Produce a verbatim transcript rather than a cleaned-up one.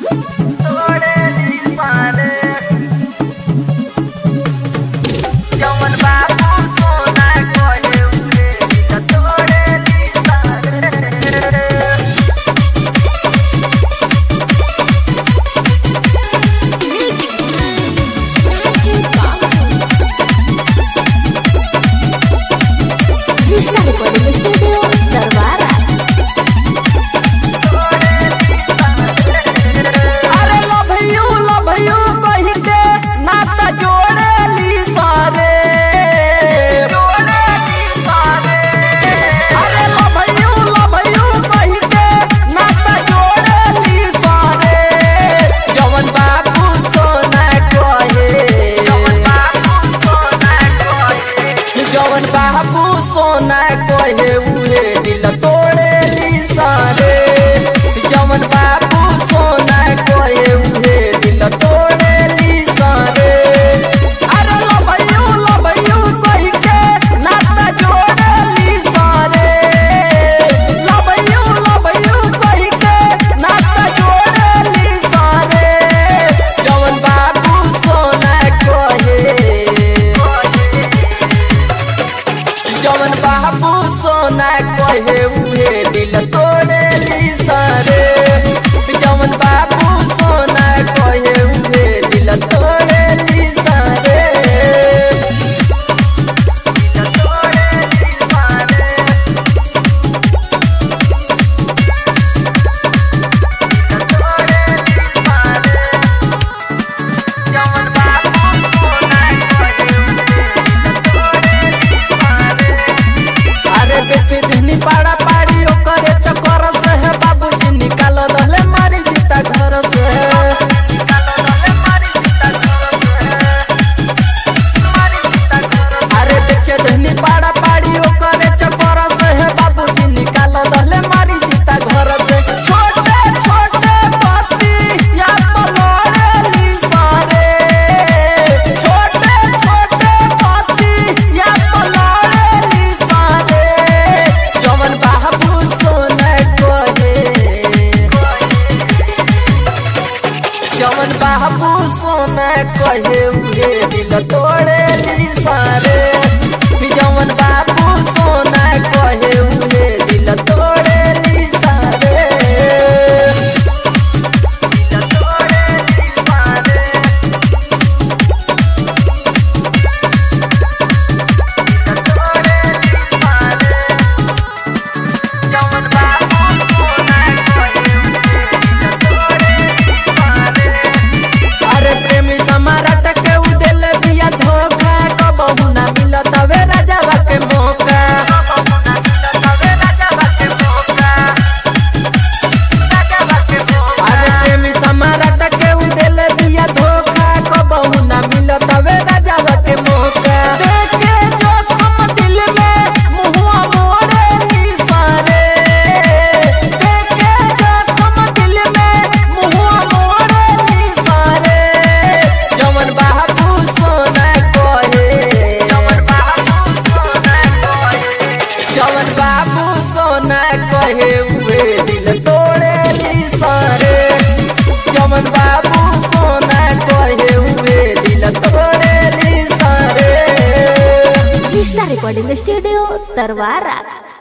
सोना कहे उहे दिल तोड़े ली सारे। जवन बाबू सोना कहे उहे दिल तोड़े ली सारे। अरे लभयू लभयू कही के नाता जोड़े ली सारे। लभयू लभयू कही के नाता जोड़े ली सारे। जवन बाबू सोना कहे जवन बाबू सोना कहे उहे दिल तोड़े ली सारे। जवन बाबू सोना कहे उहे दिल तोड़े ली सारे। बेचे धनी पाड़ा पाड़ी ओकरे चक्कर से है बाबूजी निकाल दहले मारी जीता घर से। अरे बेचे धनी पाड़ा पाड़ी ओकरे चक्कर से है बाबूजी निकाल दहले मारी जीता घर से। छोटे छोटे पति या पलोड़े ली सारे। छोटे छोटे पति या पलोड़े ली सारे। जवन बाबू सोना कहे जवन बाबू सोना कहे उहे दिल तोड़े ली सारे। जवन बाबू सोना कहे उहे दिल तोड़े ली सारे। अरे प्रेमी समारट के उदेल दिया धोखा। कबहू ना मिलत वे राजा के मौका। अरे प्रेमी समारट के उदेल दिया धोखा। कबहू ना मिलत वे राजा के मौका। देखे जोखम दिल में मुहुआ मोड़े ली सारे। देखे जोखम दिल में मुहुआ मोड़े ली सारे। जवन बाबू सोना कहे जवन बाबू सोना कहे उहे दिल तोड़े ली सारे। जवन बाबू सोना कहे उहे दिल तोड़े ली सारे। रिश्ता रिकॉर्डिंग स्टूडियो तरवारा।